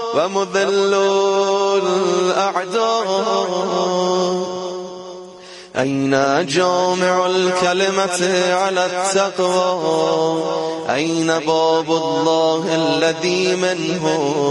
ومذل الأعداء. أين جامع الكلمة على التقوى؟ أين باب الله الذي منه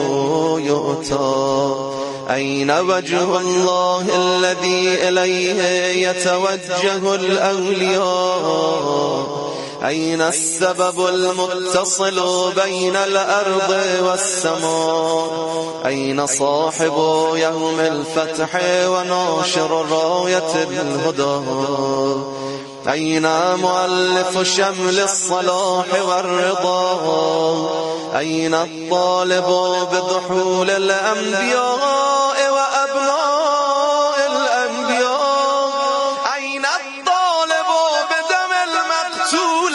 يؤتى؟ أين وجه الله الذي إليه يتوجه الأولياء؟ أين السبب المتصل بين الأرض والسماء؟ أين صاحب يوم الفتح وناشر راية الهدى؟ أين مؤلف شمل الصلاح والرضا؟ أين الطالب بدخول الأنبياء وأبناء الأنبياء؟ أين الطالب بدم المقتول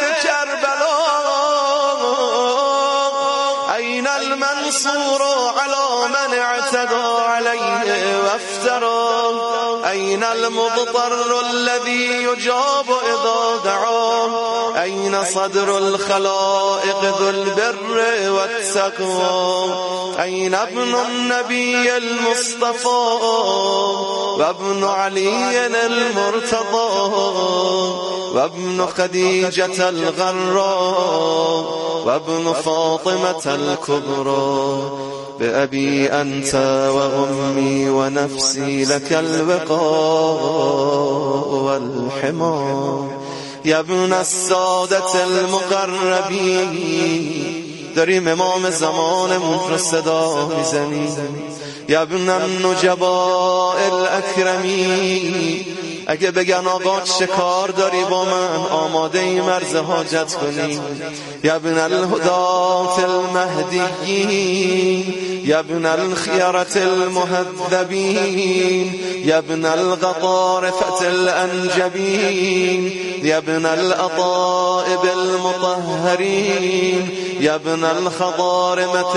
بكربلاء؟ أين المنصور على من اعتدى عليه وافترى؟ أين المضطر الذي يجاب إذا دعاه؟ أين صدر الخلائق ذو البر والتقوى؟ أين ابن النبي المصطفى وابن علي المرتضى وابن خديجة الغراء وابن فاطمة الكبرى؟ بأبي أنت وأمي ونفسي لك الوقاء والحمى. يا ابن السادة المقربين، داریم امام زمانمون رو صدا میزنیم. یا ابن النجباء الاکرمین، اگه بگن آقا چه کار داری با من، آماده ای مرز حاجت کنی. یا ابن الهدات المهدیین، یا ابن الخیرة المهذبین، یا ابن القطارفة الانجبین، یا ابن الأطائب المطهرین، یا ابن الخضارمة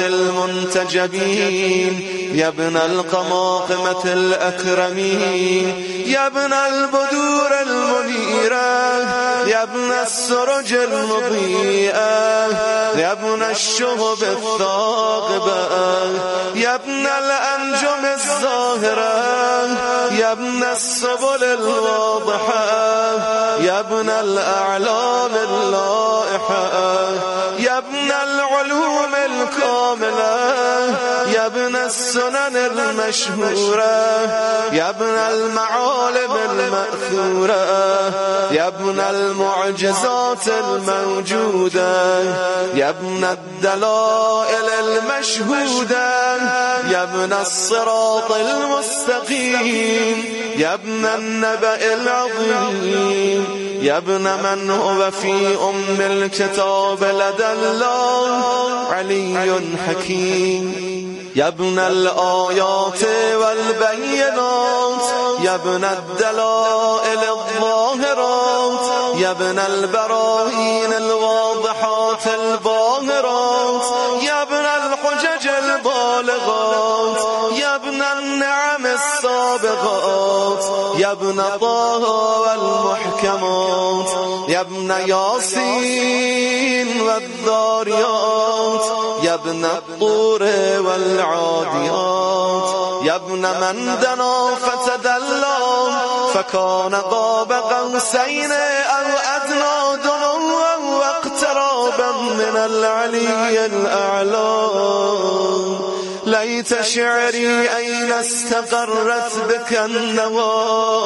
المنتجبین، یا ابن القماقمة الأكرمين، يا ابن البدور المنيرة، يا ابن السرج المضيئة، يا ابن الشهب الثاقبة، يا ابن الأنجم الزاهرة، يا ابن السبل الواضحة، يا ابن الأعلام اللائحة، يا ابن العلوم الكاملة، يا ابن السنن المشهورة، يا ابن المعالم المأثورة، يا ابن المعجزات الموجودة، يا ابن الدلائل المشهودة، يا ابن الصراط المستقيم، يا ابن النبأ العظيم، يا ابن من هو في أم الكتاب لدى الله علي حكيم، يا ابن الآيات والبينات، يا ابن الدلائل الظاهرات، يا ابن البراهين الواضحات الباهرات، يا ابن الحجج البالغات، يا ابن النعم السابقات، يا ابن طه والمحكمات، يا ابن ياسين والذاريات، يا ابن الطور والعاديات، يا ابن من دنا فتدلى فكان قاب قوسين أو أدنى دنوا واقترابا من العلي الأعلى. ليت شعري أين استقرت بك النوى،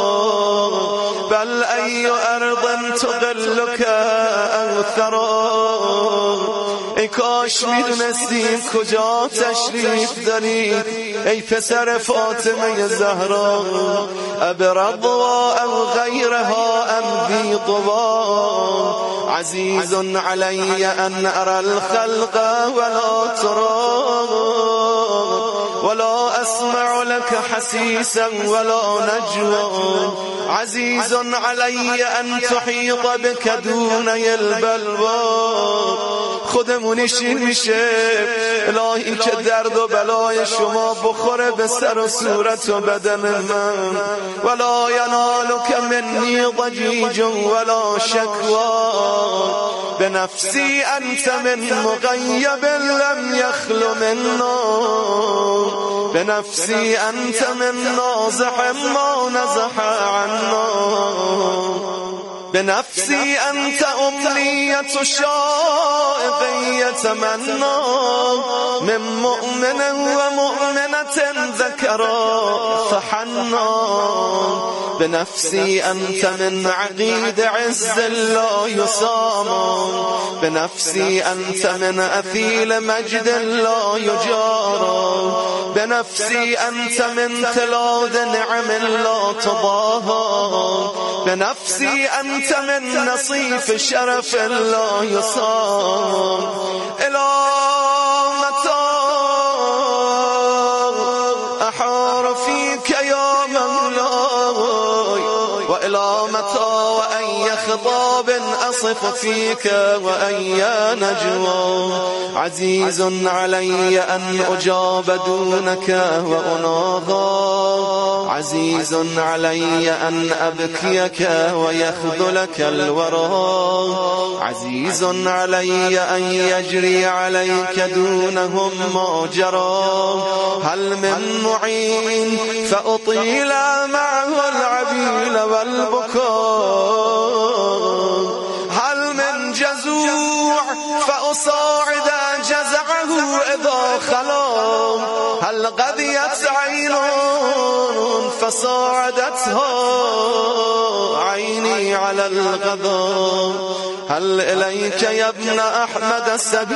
بل أي أرض تقلك أو ثرى. ای کاش میدونستیم کجا تشریف دارید ای پسر فاطمه زهرا، ابرضوا او غیرها ام بی طوا. عزیز علی ان ارى الخلق ولا ترى، ولا اسمع لك حسيسا ولا نجوى. عزيز علي ان تحيط بك دوني البلوى. خودمونیشین میشه الهی که درد و بلای شما بخوره به سر و صورت و بدن من. ولا ینالک منی ضجیج ولا شکوا. بنفسي أنت من مغيب لم يخل منا بنفسي أنت من نازح ما نزح عنا بنفسي أنت أمنية شائق يتمنى من مؤمن ومؤمنة ذكرا فحنا بنفسي أنت من عقيد عز لا يسام بنفسي أنت من أثيل مجد لا يجارى بنفسي أنت من تلاد نعم لا تضاهى بنفسي أنت من نصيف شرف لا يصام إلى متى أحار فيك يا مولاي وإلى متى وأي خطاب أصف فيك وأي نجوى عزيز علي أن أجاب دونك وأناغى عزيز علي أن أبكيك ويخذلك الورى عزيز علي أن يجري عليك دونهم ما جرى هل من معين فأطيل معه العبيل والبكاء هل من جزوع فأصاعد جزعه إذا خلا هل قضيت عين فصاعدتها عيني على الغضا هل إليك يا ابن أحمد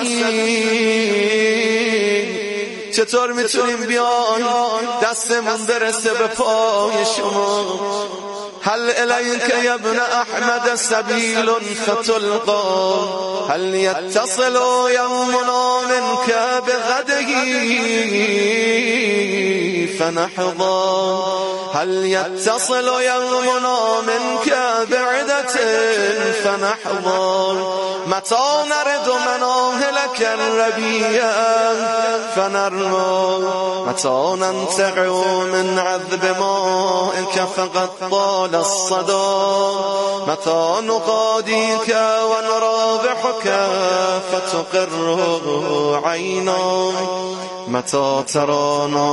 السبيل چطور میتونیم بیایم دستمون برسه به پای شما هل إليك يا ابن أحمد سبيل فتلقى هل يتصل يومنا منك بغده فنحظى هل يتصل يومنا منك بعدة فنحظى متى نرد مناهلك الربيع فنرمى متى ننتقع من عذب مائك فقد طال الصدى متى نقاديك ونرابحك فتقر عينا متى ترانا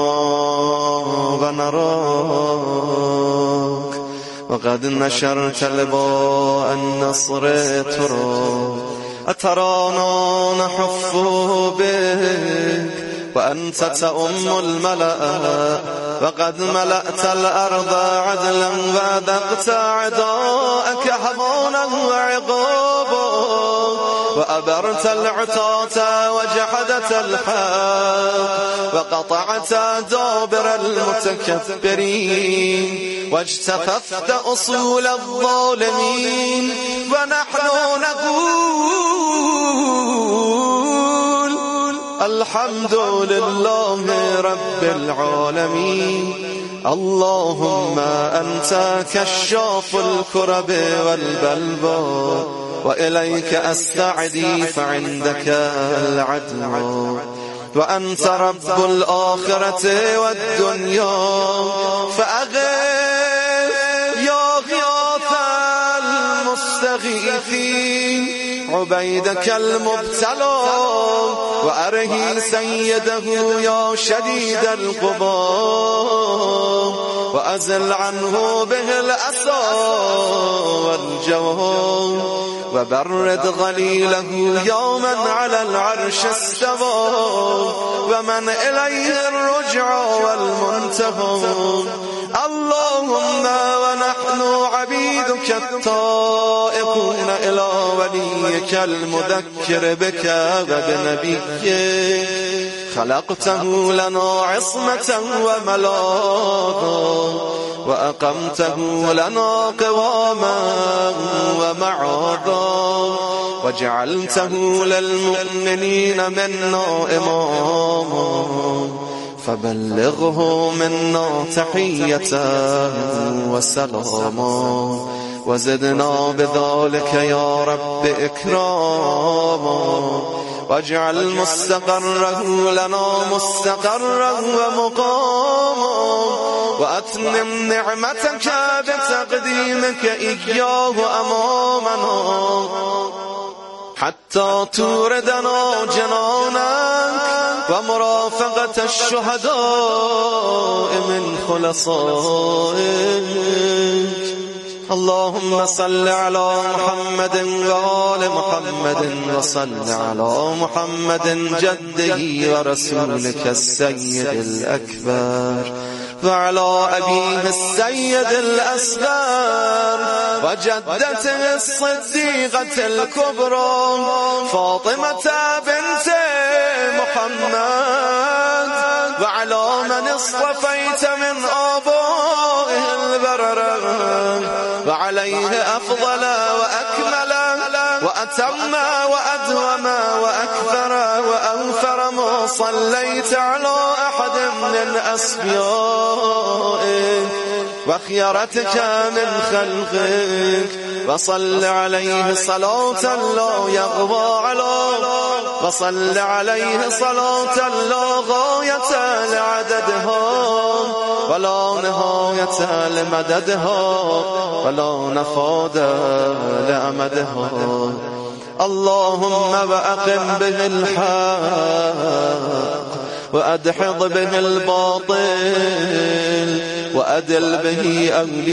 ونراك وقد نشرت لواء النصر ترى أترانا نحف بك وأنت تؤم الملأ وقد ملأت الأرض عدلا وذقت عداءك هضانا وعقابا وأبرت العتاة وجحدت الحق وقطعت دابر المتكبرين واجتثثت أصول الظالمين ونحن نقول الحمد لله رب العالمين اللهم أنت كشاف الكرب والبلوى وإليك أستعدي فعندك العدل وأنت رب الآخرة والدنيا فأغث يا غياث المستغيثين عبيدك المبتلى وأرهي سيده يا شديد القضاء وأزل عنه به الأسى والجوى وبرد غليله يوما على العرش استوى ومن إليه الرجع والمنتهى اللهم ونحن عبيدك الطائقون إلى وليك المذكر بك وبنبيك خلقته لنا عصمة وملاذا وأقمته لنا قواما ومعاذا وجعلته للمؤمنين منا إماما فبلغه منا تحية وسلاما وزدنا بذلك يا رب إكراما واجعل مستقره لنا مستقرا ومقاما وأتمم نعمتك بتقديمك إياه أمامنا حتى توردنا جنانك ومرافقة الشهداء من خلصائك. اللهم صل على محمد وآل محمد وصل على محمد جده ورسولك السيد الأكبر وعلى أبيه السيد الأصغر وجدته الصديقة الكبرى فاطمة بنت محمد وعلى من اصطفيت من آبائه البررة وعليه أفضل وأكمل وأتم وأدوم وأكثر وأوفر ما صليت على أحد من أصفيائك وخيرتك من خلقك وصل عليه صلاة لا يغضى عليه وصل عليه صلاة لا غاية لعددها ولا نهاية لمددها ولا نفاد لأمدها. اللهم وأقم به الحق وأدحض به الباطل وأدل به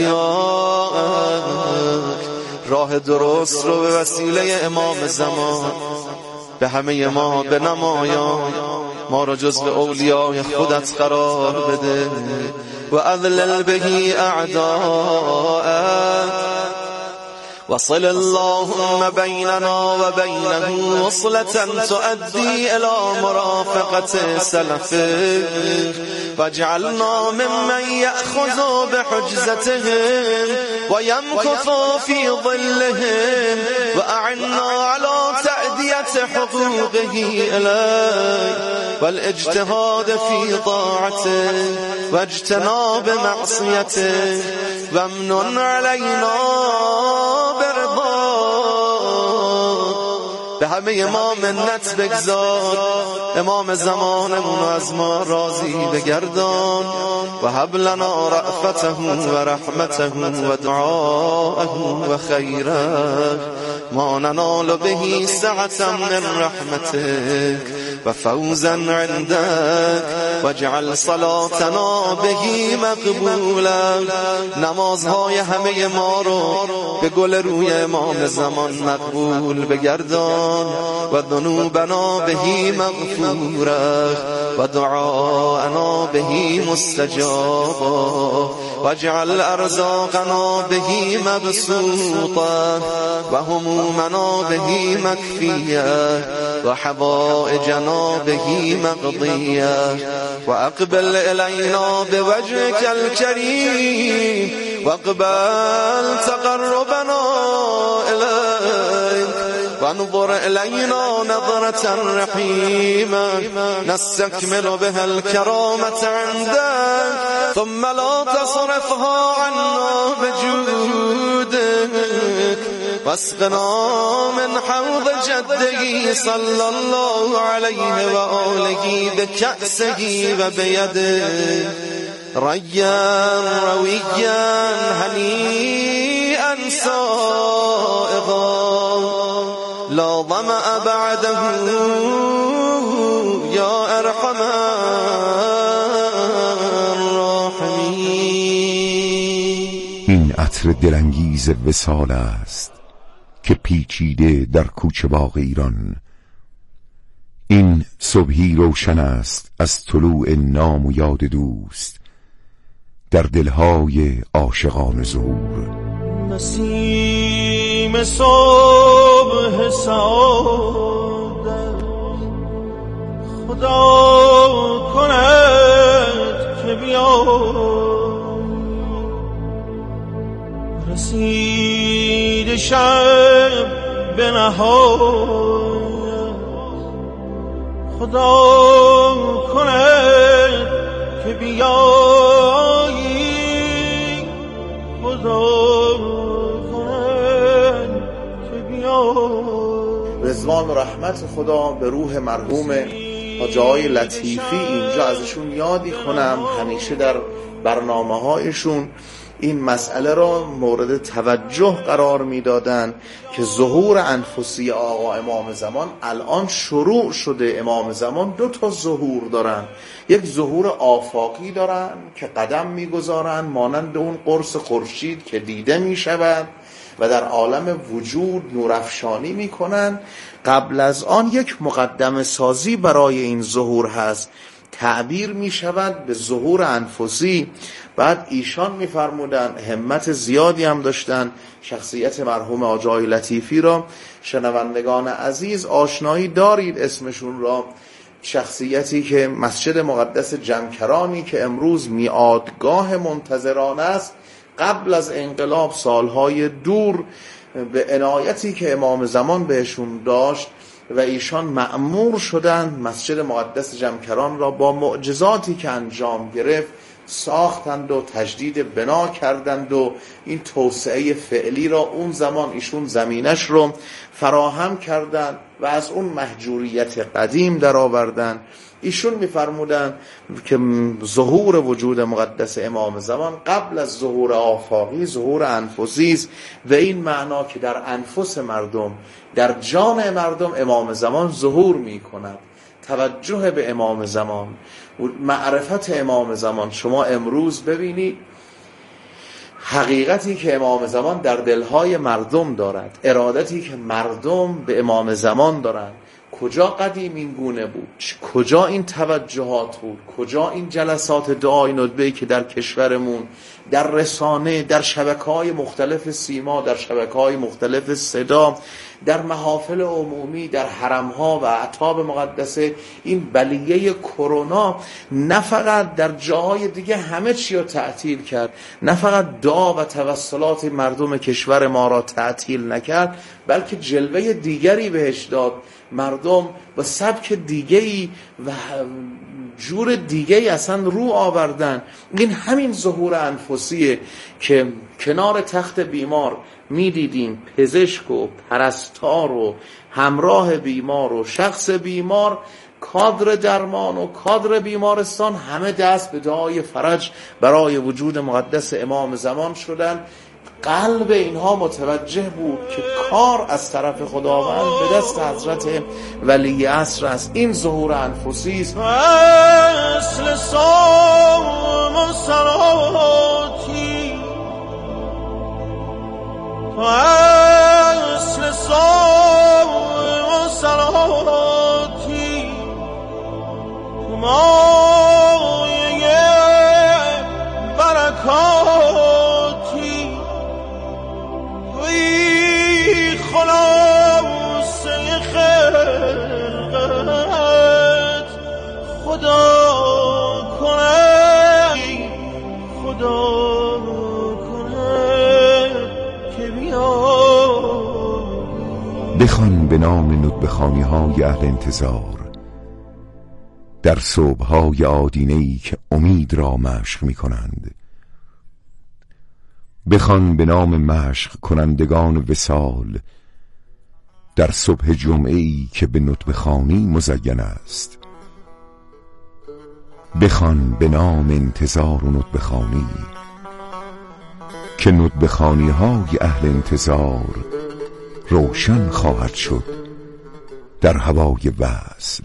أولياءك. راه درست رو به وسیله امام زمان به همه ما بنمایان، ما را جزو اولیای خودت قرار بده و اذلل به اعداءک وصل اللهم بيننا وبينه وصلة تؤدي إلى مرافقة سلفك واجعلنا ممن يأخذ بحجزتهم ويمكث في ظلهم وأعنا على تأدية حقوقه إليك والاجتهاد في طاعته واجتناب معصيته وامنن علينا به همه ما منت بگذار، امام زمانمون از ما راضی بگردان و هب لنا رأفته و رحمته و دعاءه و خیره ما ننال به سعة من رحمتك و فوزا عندك واجعل صلاتنا به مقبولا. نمازهای همه ما رو به گل روی امام زمان مقبول بگردان و ذنوبنا به مغفوره و دعاءنا به مستجابا واجعل ارزاقنا به مبسوطه و همومنا به مكفیه و حوائجنا به مقضیه و اقبل الینا بوجهك الكریم واقبل تقربنا الیک وانظر إلينا نظرة رحيمة نستكمل بها الكرامة عندك ثم لا تصرفها عنا بجودك واسقنا من حوض جده صلى الله عليه وآله بكأسه وبيده ريا رويا هنيئا سائغا لا ظمأ بعده یا ارحم الراحمین. این عطر دلانگیز وصال است که پیچیده در کوچه باغ ایران. این صبحی روشن است از طلوع نام و یاد دوست در دلهای عاشقان ظهور. نسیم صبح سعادت خدا کند که بیاد رسید شب به نهایت خدا کند که بیایی خدا رضوان و رحمت خدا به روح مرحوم حاج آقای لطیفی اینجا ازشون یادی کنم. همیشه در برنامه هایشون این مسئله را مورد توجه قرار میدادن که ظهور انفسی آقا امام زمان الان شروع شده. امام زمان 2 ظهور دارن، یک ظهور آفاقی دارن که قدم میگذارن مانند اون قرص خورشید که دیده میشود و در عالم وجود نورافشانی میکنن. قبل از آن یک مقدمه سازی برای این ظهور هست، تعبیر می شود به ظهور انفسی. بعد ایشان می فرمودن، همت زیادی هم داشتن، شخصیت مرحوم آجای لطیفی را شنوندگان عزیز آشنایی دارید اسمشون را، شخصیتی که مسجد مقدس جمکرانی که امروز میعادگاه منتظران است، قبل از انقلاب سالهای دور به عنایتی که امام زمان بهشون داشت و ایشان مأمور شدند مسجد مقدس جمکران را با معجزاتی که انجام گرفت ساختند و تجدید بنا کردند و این توسعه فعلی را اون زمان ایشون زمینش رو فراهم کردند و از اون محجوریت قدیم در آوردند. ایشون می‌فرمودند که ظهور وجود مقدس امام زمان قبل از ظهور آفاقی ظهور انفسی است و این معنا که در انفس مردم، در جان مردم امام زمان ظهور می‌کند. توجه به امام زمان، معرفت امام زمان. شما امروز ببینید حقیقتی که امام زمان در دلهای مردم دارد، ارادتی که مردم به امام زمان دارند. کجا قدیم این گونه بود؟ کجا این توجهات بود؟ کجا این جلسات دعای ندبه‌ای که در کشورمون در رسانه، در شبکه‌های مختلف سیما، در شبکه‌های مختلف صدا، در محافل عمومی، در حرم‌ها و اعتاب مقدسه، این بلیه کرونا نه فقط در جاهای دیگه همه چی رو تعطیل کرد، نه فقط دعا و توسلات مردم کشور ما را تعطیل نکرد، بلکه جلوه دیگری بهش داد. مردم با سبک دیگه‌ای و جور دیگه‌ای اصلا رو آوردن. این همین ظهور انفسیه که کنار تخت بیمار می‌دیدیم پزشک و پرستار و همراه بیمار و شخص بیمار، کادر درمان و کادر بیمارستان، همه دست به دعای فرج برای وجود مقدس امام زمان شدن. قلب اینها متوجه بود که کار از طرف خداوند به دست حضرت ولی عصر است. این ظهور انفسی است. اصل صوم و صلاتی، اصل صوم و صلاتی، مایه برکاتی، وی خلاصه خلقت خدا کنه، خدا کنه که بیاد. بخوان به نام ندبخانی های اهل انتظار در صبح‌های آدینه‌ای که امید را مشق می کنند. بخوان به نام مشق کنندگان وصال در صبح جمعه‌ای که به ندبخانی مزین است. بخوان به نام انتظار و ندبخانی که ندبخانی های اهل انتظار روشن خواهد شد در هوای وصل.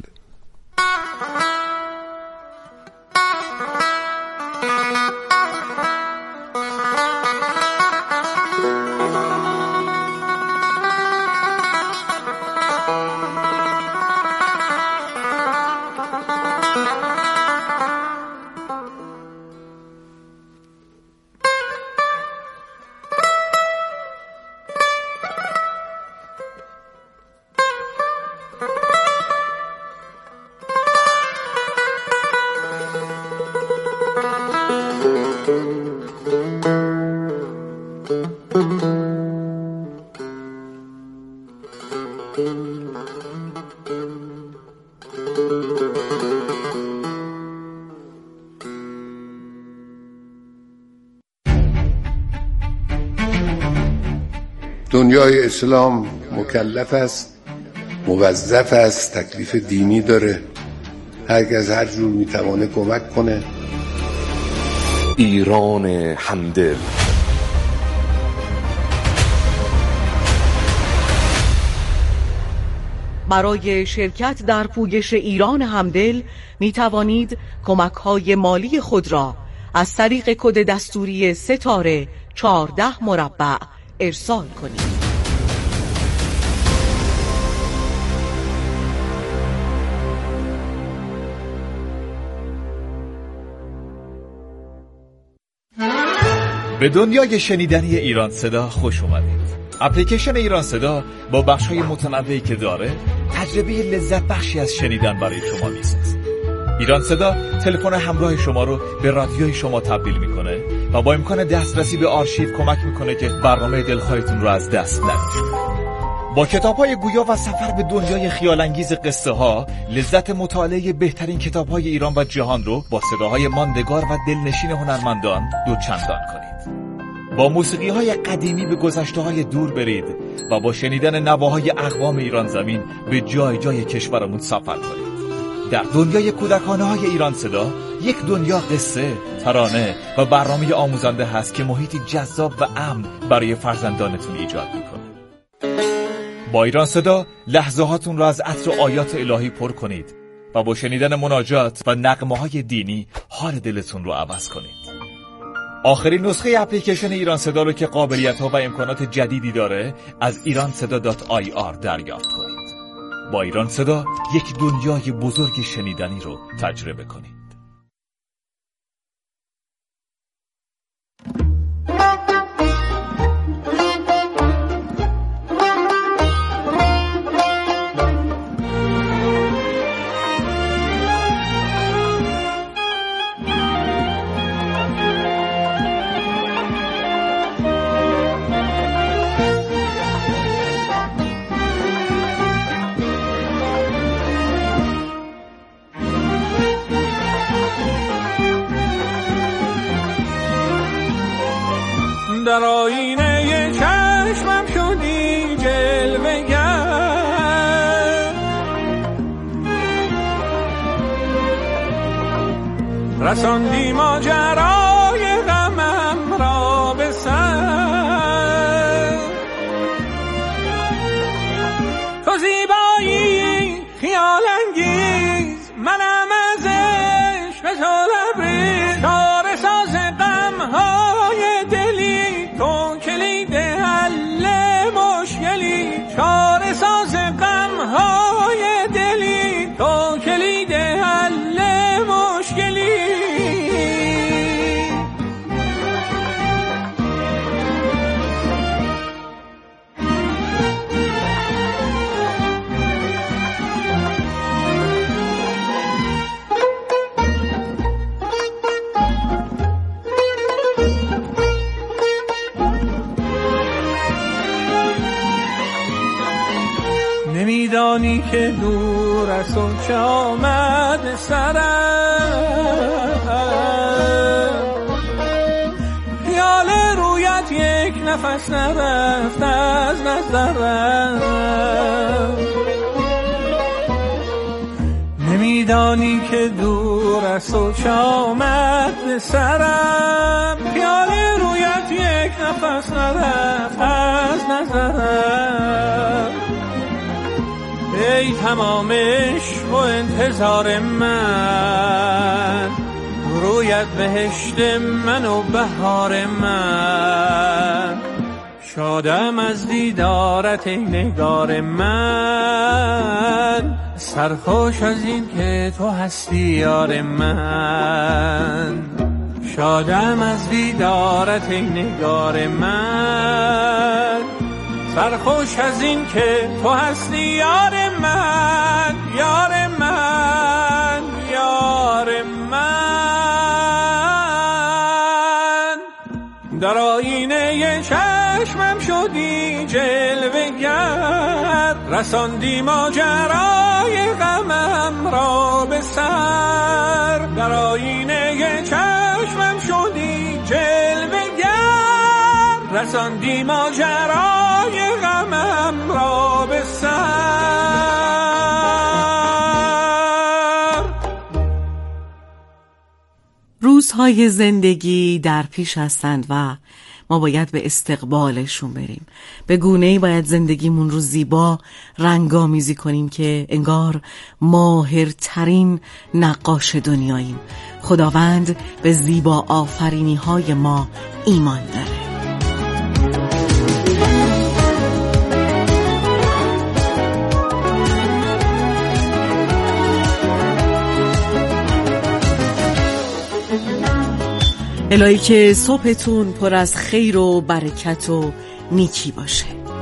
دنیای اسلام مکلف است، موظف است، تکلیف دینی داره، هر کس هر جور میتوانه کمک کنه. ایران همدل برای شرکت در پویش ایران همدل می توانید کمک‌های مالی خود را از طریق کد دستوری ستاره 14 مربع ارسال کنید. به دنیای شنیدنی ایران صدا خوش اومدید. اپلیکیشن ایران صدا با بخش‌های متنوعی که داره تجربه لذت بخشی از شنیدن برای شما میسازه. ایران صدا تلفن همراه شما رو به رادیوی شما تبدیل میکنه و با امکان دسترسی به آرشیو کمک میکنه که برنامه دلخواهتون رو از دست ندید. با کتاب‌های گویا و سفر به دنیای خیال‌انگیز قصه‌ها، لذت مطالعه بهترین کتاب‌های ایران و جهان رو با صداهای ماندگار و دلنشین هنرمندان دوچندان کنید. با موسیقی‌های قدیمی به گذشته‌های دور برید و با شنیدن نواهای اقوام ایران زمین به جای جای کشورمون سفر کنید. در دنیای کودکانه‌های ایران صدا یک دنیا قصه، ترانه و برنامه آموزنده هست که محیطی جذاب و امن برای فرزندانتون ایجاد می‌کنه. با ایران صدا لحظه‌هاتون را از عطر و آیات الهی پر کنید و با شنیدن مناجات و نغمه‌های دینی حال دلتون رو عوض کنید. آخرین نسخه اپلیکیشن ایران صدا رو که قابلیت‌ها و امکانات جدیدی داره از iranseda.ir دریافت کنید. با ایران صدا یک دنیای بزرگ شنیدنی رو تجربه کنید. در آینه چشمم شدی جلوه‌گر، رساندی ماجرای غمم را به سر. تو زیبایی خیال انگیز، منم از عشق به تو لبریز، چاره ساز غم‌های دلی، تو کلید حل مشکلی، چاره ساز غم‌های دلی، تو کلید حل مشکلی. نمیدانی که دور از تو چه آمد سرم، خیال رویت یک نفس نرفت از نظرم. نمیدانی که دور از تو چه آمد سرم، خیال رویت یک نفس نرفت از نظرم. ای تمام عشق و انتظار من، رویت بهشت من و بهار من. شادم از دیدارت ای نگار من، سرخوش از این که تو هستی یار من. شادم از دیدارت ای نگار من، سرخوش از این که تو هستی یار من، یار من، یار من. در آینه چشمم شدی جلوه‌گر، رساندی ماجرای غمم را به سر. در آینه چشمم شدی جلوه‌گر، رساندی ماجرای غمم را به سر. روزهای زندگی در پیش هستند و ما باید به استقبالشون بریم. به گونه‌ای باید زندگیمون رو زیبا رنگامیزی کنیم که انگار ماهرترین نقاش دنیاییم. خداوند به زیبا آفرینی های ما ایمان داره. الهی که صبحتون پر از خیر و برکت و نیکی باشه.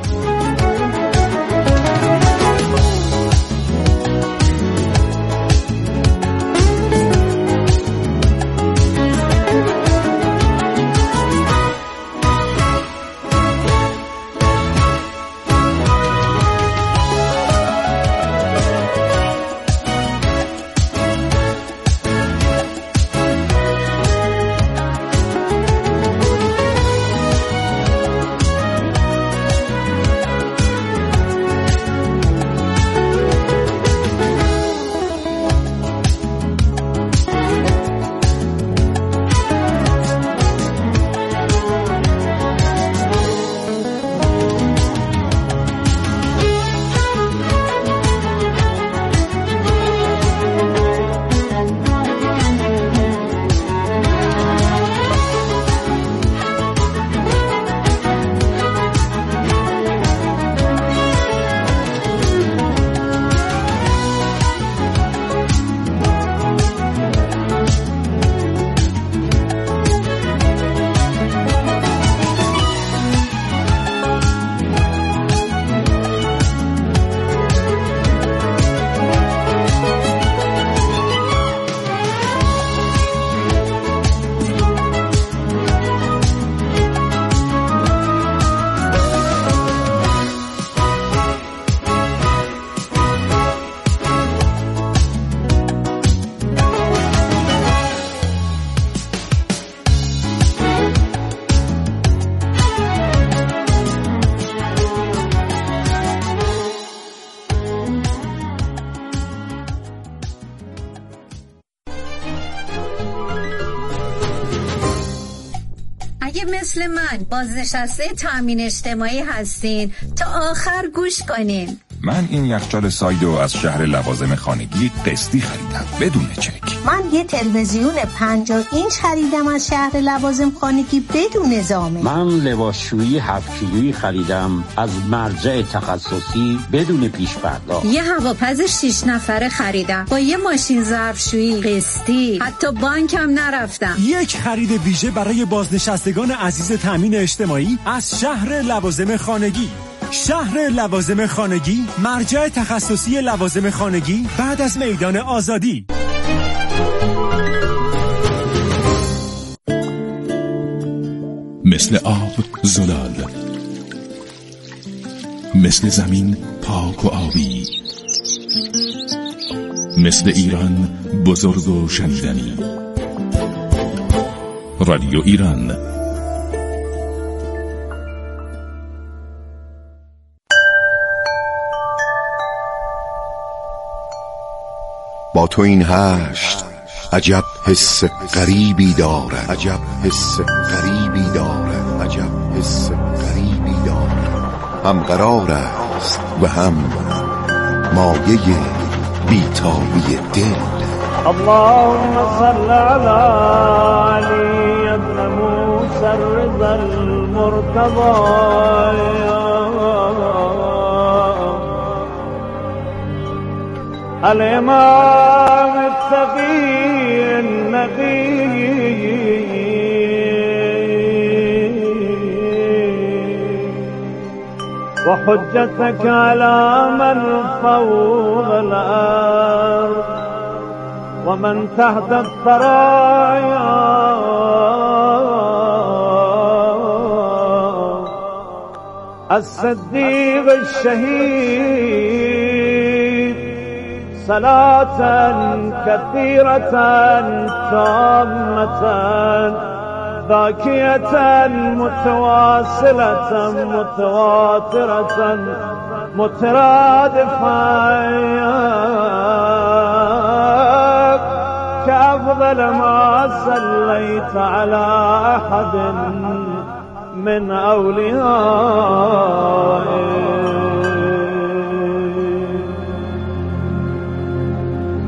اگه مثل من بازنشسته تامین اجتماعی هستین تا آخر گوش کنین. من این یخچال سایدو از شهر لوازم خانگی قسطی خریدم بدون چک. من یه تلویزیون 50 اینچ خریدم از شهر لوازم خانگی بدون ضامن. من لباسشویی 7 کیلویی خریدم از مرجع تخصصی بدون پیش پرداخت. یه هواپز 6 نفره خریدم با یه ماشین ظرفشویی قسطی، حتی بانکم نرفتم. یک خرید ویژه برای بازنشستگان عزیز تامین اجتماعی از شهر لوازم خانگی. شهر لوازم خانگی، مرجع تخصصی لوازم خانگی بعد از میدان آزادی. مثل آب زلال، مثل زمین پاک و آبی، مثل ایران بزرگ و شنیدنی. رادیو ایران. با تو این هشت عجب حس غریبی دارد، عجب حس غریبی دارد، عجب حس غریبی دارد. هم قرار است و هم مایه بیتابی دل. اللهم صل على علی ابن موسی الرضا المرتضی الإمام التقي النقي وحجتك على من فوق الأرض ومن تحت الثرايا الصديق الشهيد صلاة كثيرة تامة ذاكية متواصلة متواترة مترادفة كأفضل ما صليت على أحد من أوليائه